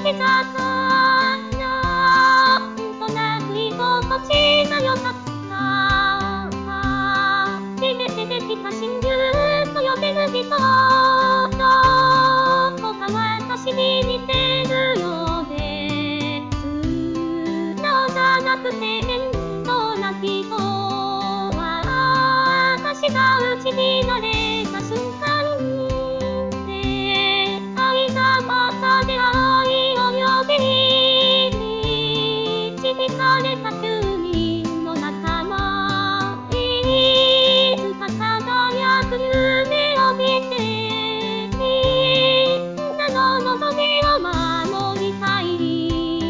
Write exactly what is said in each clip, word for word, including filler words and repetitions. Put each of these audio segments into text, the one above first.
けたなんとなく居心地が良かった初めてできた親友と呼べる人どこか私に似てるようですなおじゃなくて面倒な人は私がうちになれた瞬間で愛がまた出会いを呼び導かれた急にの中のいつか輝く夢を見てみんなの望みを守りたい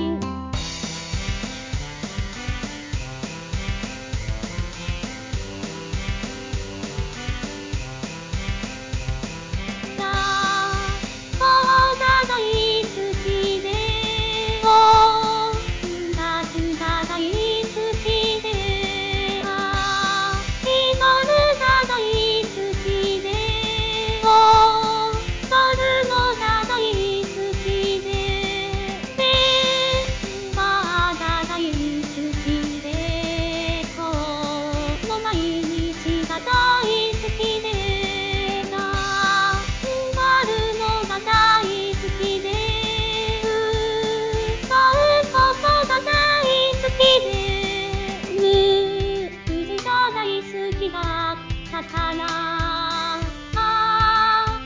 だからあ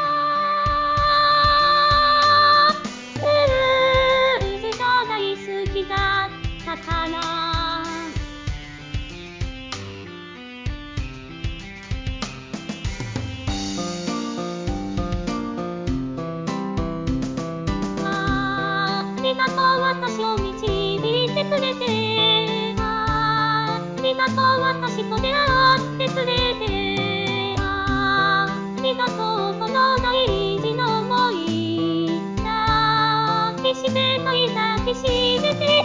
あうずが大好きだったからありがとう私を導いてくれてありがとう私と出会ってくれてありがとうこの大事な想い抱きしめたい抱きしめて